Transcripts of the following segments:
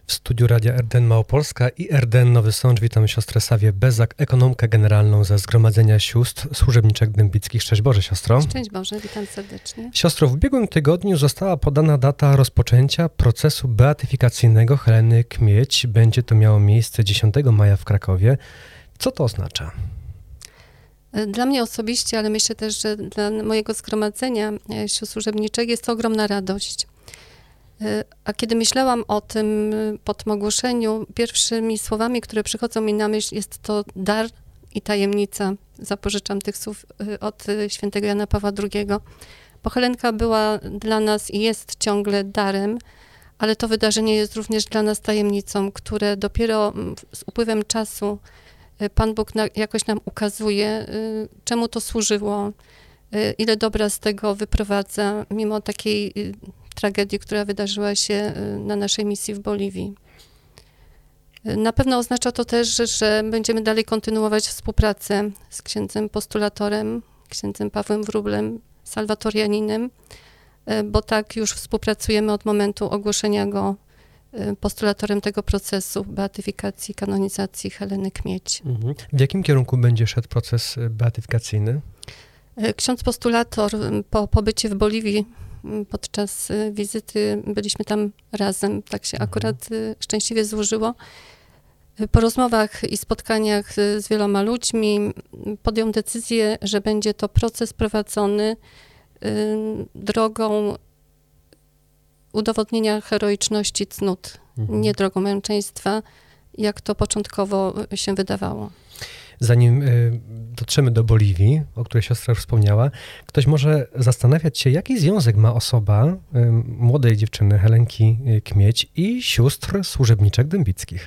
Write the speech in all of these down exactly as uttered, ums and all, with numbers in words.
W studiu Radia R D N Małopolska i R D N Nowy Sącz witam siostrę Sawię Bezak, ekonomkę generalną ze Zgromadzenia Sióstr Służebniczek Dębickich. Szczęść Boże, siostro. Szczęść Boże, witam serdecznie. Siostro, w ubiegłym tygodniu została podana data rozpoczęcia procesu beatyfikacyjnego Heleny Kmieć. Będzie to miało miejsce dziesiątego maja w Krakowie. Co to oznacza? Dla mnie osobiście, ale myślę też, że dla mojego zgromadzenia sióstr służebniczek jest to ogromna radość. A kiedy myślałam o tym po tym ogłoszeniu, pierwszymi słowami, które przychodzą mi na myśl, jest to dar i tajemnica. Zapożyczam tych słów od świętego Jana Pawła drugiego. Bo Helenka była dla nas i jest ciągle darem, ale to wydarzenie jest również dla nas tajemnicą, które dopiero z upływem czasu Pan Bóg na, jakoś nam ukazuje, czemu to służyło, ile dobra z tego wyprowadza, mimo takiej tragedii, która wydarzyła się na naszej misji w Boliwii. Na pewno oznacza to też, że, że będziemy dalej kontynuować współpracę z księdzem postulatorem, księdzem Pawłem Wróblem, salwatorianinem, bo tak już współpracujemy od momentu ogłoszenia go postulatorem tego procesu beatyfikacji, kanonizacji Heleny Kmieć. Mhm. W jakim kierunku będzie szedł proces beatyfikacyjny? Ksiądz postulator po pobycie w Boliwii podczas wizyty, byliśmy tam razem, tak się mhm. akurat szczęśliwie złożyło. Po rozmowach i spotkaniach z wieloma ludźmi podjął decyzję, że będzie to proces prowadzony drogą udowodnienia heroiczności cnót, mhm. nie drogą męczeństwa, jak to początkowo się wydawało. Zanim y, dotrzemy do Boliwii, o której siostra już wspomniała, ktoś może zastanawiać się, jaki związek ma osoba y, młodej dziewczyny Helenki Kmieć i sióstr służebniczek dębickich.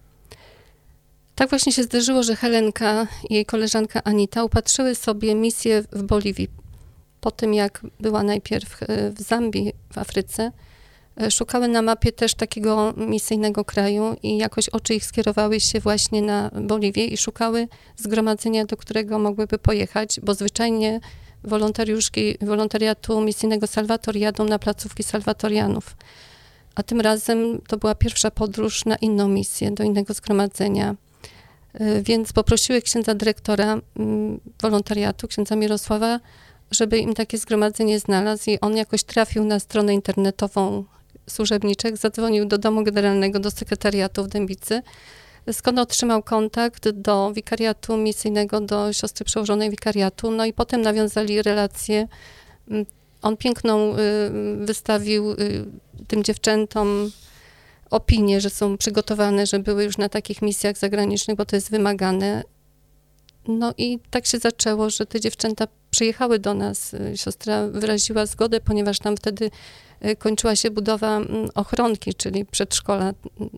Tak właśnie się zdarzyło, że Helenka i jej koleżanka Anita upatrzyły sobie misję w Boliwii. Po tym, jak była najpierw w Zambii, w Afryce, szukały na mapie też takiego misyjnego kraju i jakoś oczy ich skierowały się właśnie na Boliwię i szukały zgromadzenia, do którego mogłyby pojechać, bo zwyczajnie wolontariuszki wolontariatu misyjnego Salvator jadą na placówki salwatorianów. A tym razem to była pierwsza podróż na inną misję, do innego zgromadzenia. Więc poprosiły księdza dyrektora wolontariatu, księdza Mirosława, żeby im takie zgromadzenie znalazł i on jakoś trafił na stronę internetową służebniczek, zadzwonił do domu generalnego, do sekretariatu w Dębicy, skąd otrzymał kontakt do wikariatu misyjnego, do siostry przełożonej wikariatu, no i potem nawiązali relacje. On piękną wystawił tym dziewczętom opinię, że są przygotowane, że były już na takich misjach zagranicznych, bo to jest wymagane. No i tak się zaczęło, że te dziewczęta przyjechały do nas. Siostra wyraziła zgodę, ponieważ tam wtedy kończyła się budowa ochronki, czyli przedszkola,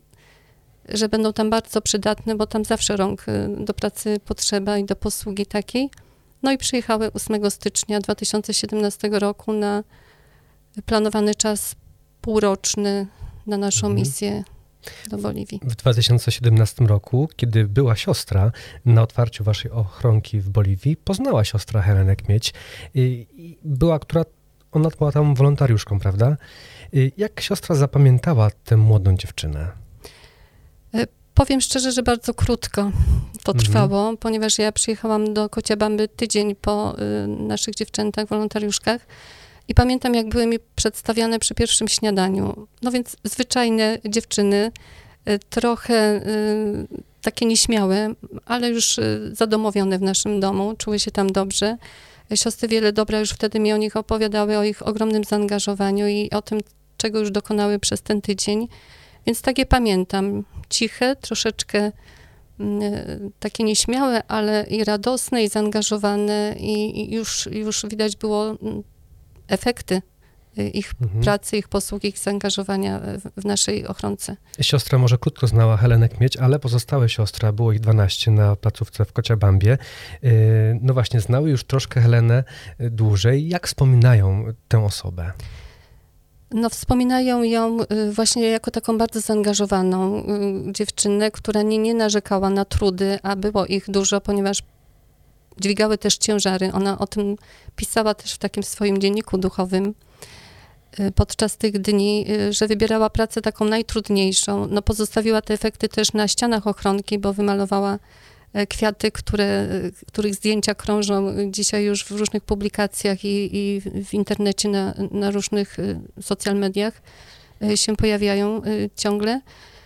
że będą tam bardzo przydatne, bo tam zawsze rąk do pracy potrzeba i do posługi takiej. No i przyjechały ósmego stycznia dwa tysiące siedemnastego roku na planowany czas półroczny na naszą mhm. misję do Boliwii. W dwa tysiące siedemnastym roku, kiedy była siostra na otwarciu waszej ochronki w Boliwii, poznała siostra Helenę Kmieć. Była, która, ona była tam wolontariuszką, prawda? Jak siostra zapamiętała tę młodą dziewczynę? Powiem szczerze, że bardzo krótko to trwało, mhm. ponieważ ja przyjechałam do Kociabamby tydzień po y, naszych dziewczętach, wolontariuszkach. I pamiętam, jak były mi przedstawiane przy pierwszym śniadaniu. No więc zwyczajne dziewczyny, trochę y, takie nieśmiałe, ale już y, zadomowione w naszym domu, czuły się tam dobrze. Siostry wiele dobra już wtedy mi o nich opowiadały, o ich ogromnym zaangażowaniu i o tym, czego już dokonały przez ten tydzień. Więc tak je pamiętam. Ciche, troszeczkę y, takie nieśmiałe, ale i radosne, i zaangażowane i, i już, już widać było y, efekty ich mhm. pracy, ich posług, ich zaangażowania w, w naszej ochronce. Siostra może krótko znała Helenę Kmieć, ale pozostałe siostry, było ich dwanaście na placówce w Kociabambie, no właśnie znały już troszkę Helenę dłużej. Jak wspominają tę osobę? No wspominają ją właśnie jako taką bardzo zaangażowaną dziewczynę, która nie, nie narzekała na trudy, a było ich dużo, ponieważ dźwigały też ciężary. Ona o tym pisała też w takim swoim dzienniku duchowym. podczas tych dni, że wybierała pracę taką najtrudniejszą. No, pozostawiła te efekty też na ścianach ochronki, bo wymalowała kwiaty, które, których zdjęcia krążą dzisiaj już w różnych publikacjach i, i w internecie, na, na różnych social mediach się pojawiają ciągle.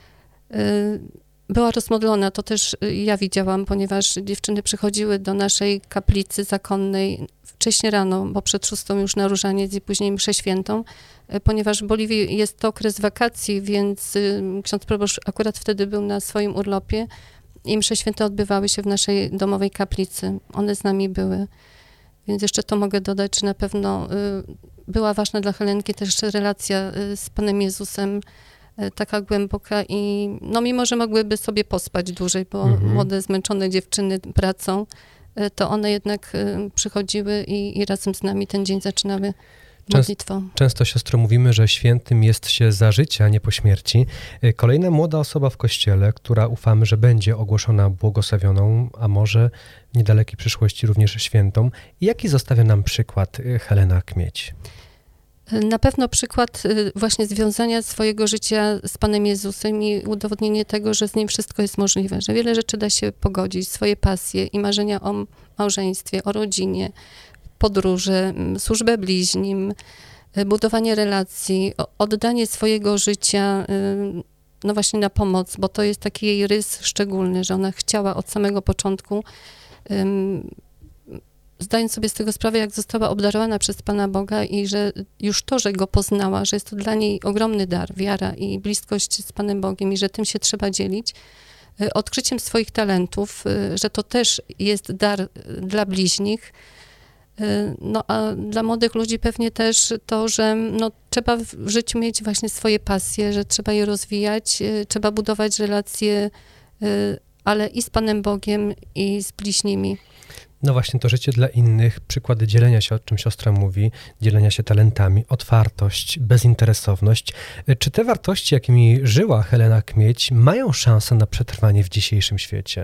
Była rozmodlona, to też ja widziałam, ponieważ dziewczyny przychodziły do naszej kaplicy zakonnej wcześnie rano, bo przed szóstą już na różaniec i później mszę świętą, ponieważ w Boliwii jest to okres wakacji, więc ksiądz proboszcz akurat wtedy był na swoim urlopie i msze święte odbywały się w naszej domowej kaplicy. One z nami były. Więc jeszcze to mogę dodać, że na pewno była ważna dla Helenki też relacja z Panem Jezusem, taka głęboka i no mimo, że mogłyby sobie pospać dłużej, bo mhm. młode, zmęczone dziewczyny pracą, to one jednak przychodziły i, i razem z nami ten dzień zaczynały modlitwą. Często, siostro, mówimy, że świętym jest się za życia, a nie po śmierci. Kolejna młoda osoba w kościele, która ufamy, że będzie ogłoszona błogosławioną, a może w niedalekiej przyszłości również świętą. Jaki zostawia nam przykład Helena Kmieć? Na pewno przykład właśnie związania swojego życia z Panem Jezusem i udowodnienie tego, że z Nim wszystko jest możliwe, że wiele rzeczy da się pogodzić, swoje pasje i marzenia o małżeństwie, o rodzinie, podróże, służbę bliźnim, budowanie relacji, oddanie swojego życia, no właśnie na pomoc, bo to jest taki jej rys szczególny, że ona chciała od samego początku, zdając sobie z tego sprawę, jak została obdarowana przez Pana Boga i że już to, że Go poznała, że jest to dla niej ogromny dar, wiara i bliskość z Panem Bogiem i że tym się trzeba dzielić, odkryciem swoich talentów, że to też jest dar dla bliźnich. No a dla młodych ludzi pewnie też to, że no, trzeba w życiu mieć właśnie swoje pasje, że trzeba je rozwijać, trzeba budować relacje, ale i z Panem Bogiem, i z bliźnimi. No właśnie, to życie dla innych, przykłady dzielenia się, o czym siostra mówi, dzielenia się talentami, otwartość, bezinteresowność. Czy te wartości, jakimi żyła Helena Kmieć, mają szansę na przetrwanie w dzisiejszym świecie?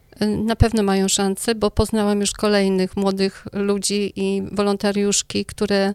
Na pewno mają szansę, bo poznałam już kolejnych młodych ludzi i wolontariuszki, które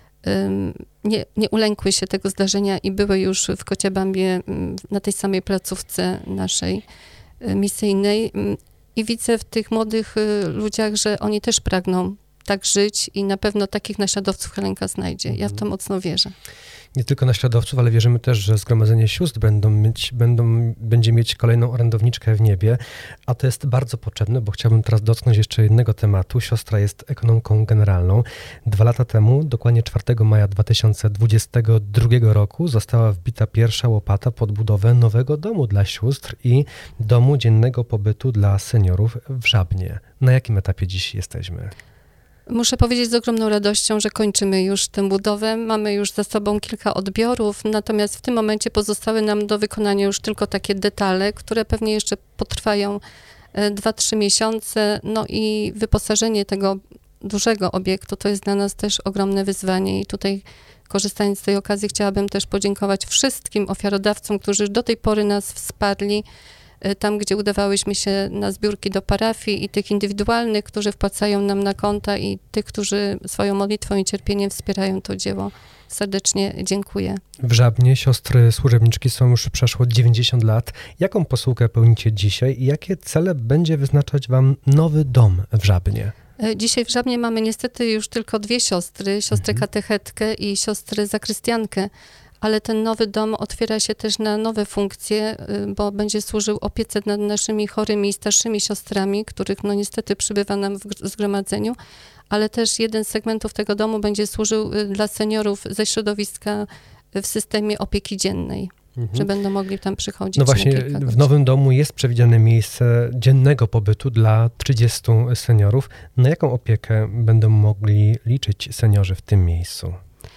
um, nie, nie ulękły się tego zdarzenia i były już w Cociabambie na tej samej placówce naszej misyjnej. I widzę w tych młodych ludziach, że oni też pragną tak żyć i na pewno takich naśladowców Helenka znajdzie. Ja w to mocno wierzę. Nie tylko naśladowców, ale wierzymy też, że Zgromadzenie Sióstr będą mieć, będą, będzie mieć kolejną orędowniczkę w niebie, a to jest bardzo potrzebne, bo chciałbym teraz dotknąć jeszcze jednego tematu. Siostra jest ekonomką generalną. Dwa lata temu, dokładnie czwartego maja dwa tysiące dwudziestego drugiego roku, została wbita pierwsza łopata pod budowę nowego domu dla sióstr i domu dziennego pobytu dla seniorów w Żabnie. Na jakim etapie dziś jesteśmy? Muszę powiedzieć z ogromną radością, że kończymy już tę budowę. Mamy już za sobą kilka odbiorów, natomiast w tym momencie pozostały nam do wykonania już tylko takie detale, które pewnie jeszcze potrwają dwa trzy miesiące. No i wyposażenie tego dużego obiektu to jest dla nas też ogromne wyzwanie i tutaj, korzystając z tej okazji, chciałabym też podziękować wszystkim ofiarodawcom, którzy do tej pory nas wsparli, tam, gdzie udawałyśmy się na zbiórki do parafii i tych indywidualnych, którzy wpłacają nam na konta i tych, którzy swoją modlitwą i cierpieniem wspierają to dzieło. Serdecznie dziękuję. W Żabnie siostry służebniczki są już przeszło dziewięćdziesiąt lat. Jaką posługę pełnicie dzisiaj i jakie cele będzie wyznaczać wam nowy dom w Żabnie? Dzisiaj w Żabnie mamy niestety już tylko dwie siostry, siostrę mhm. katechetkę i siostrę zakrystiankę, ale ten nowy dom otwiera się też na nowe funkcje, bo będzie służył opiece nad naszymi chorymi i starszymi siostrami, których no niestety przybywa nam w zgromadzeniu, ale też jeden z segmentów tego domu będzie służył dla seniorów ze środowiska w systemie opieki dziennej, mhm. że będą mogli tam przychodzić. No właśnie, w nowym domu jest przewidziane miejsce dziennego pobytu dla trzydziestu seniorów. Na jaką opiekę będą mogli liczyć seniorzy w tym miejscu?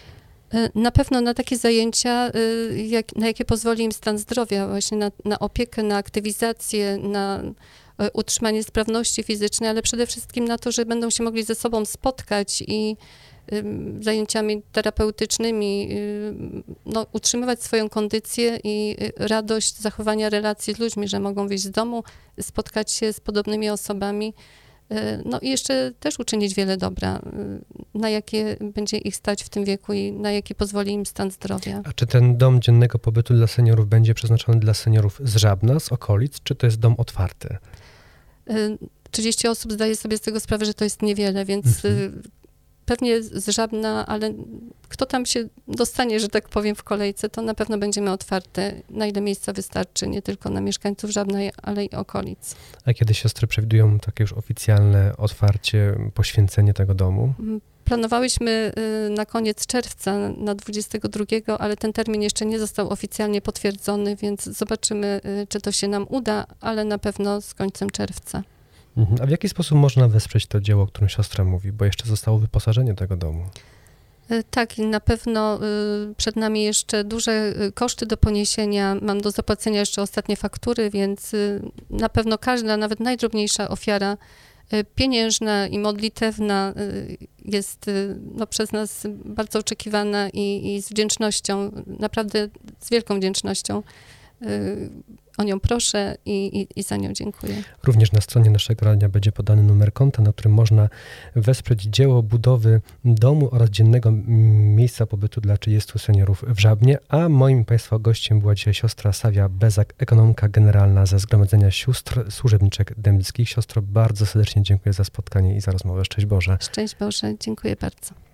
Na pewno na takie zajęcia, jak, na jakie pozwoli im stan zdrowia, właśnie na, na opiekę, na aktywizację, na utrzymanie sprawności fizycznej, ale przede wszystkim na to, że będą się mogli ze sobą spotkać i y, zajęciami terapeutycznymi y, no, utrzymywać swoją kondycję i radość zachowania relacji z ludźmi, że mogą wyjść z domu, spotkać się z podobnymi osobami. No i jeszcze też uczynić wiele dobra, na jakie będzie ich stać w tym wieku i na jakie pozwoli im stan zdrowia. A czy ten dom dziennego pobytu dla seniorów będzie przeznaczony dla seniorów z Żabna, z okolic, czy to jest dom otwarty? trzydzieści osób zdaje sobie z tego sprawę, że to jest niewiele, więc mhm. pewnie z Żabna, ale kto tam się dostanie, że tak powiem, w kolejce, to na pewno będziemy otwarte, na ile miejsca wystarczy, nie tylko na mieszkańców Żabna, ale i okolic. A kiedy siostry przewidują takie już oficjalne otwarcie, poświęcenie tego domu? Planowałyśmy na koniec czerwca, na dwudziestego drugiego, ale ten termin jeszcze nie został oficjalnie potwierdzony, więc zobaczymy, czy to się nam uda, ale na pewno z końcem czerwca. A w jaki sposób można wesprzeć to dzieło, o którym siostra mówi, bo jeszcze zostało wyposażenie tego domu? Tak, i na pewno przed nami jeszcze duże koszty do poniesienia. Mam do zapłacenia jeszcze ostatnie faktury, więc na pewno każda, nawet najdrobniejsza ofiara pieniężna i modlitewna jest no, przez nas bardzo oczekiwana i, i z wdzięcznością, naprawdę z wielką wdzięcznością o nią proszę i, i, i za nią dziękuję. Również na stronie naszego radia będzie podany numer konta, na którym można wesprzeć dzieło budowy domu oraz dziennego miejsca pobytu dla trzydziestu seniorów w Żabnie, a moim Państwa gościem była dzisiaj siostra Sawia Bezak, ekonomka generalna ze Zgromadzenia Sióstr Służebniczek Dęblickich. Siostro, bardzo serdecznie dziękuję za spotkanie i za rozmowę. Szczęść Boże. Szczęść Boże, dziękuję bardzo.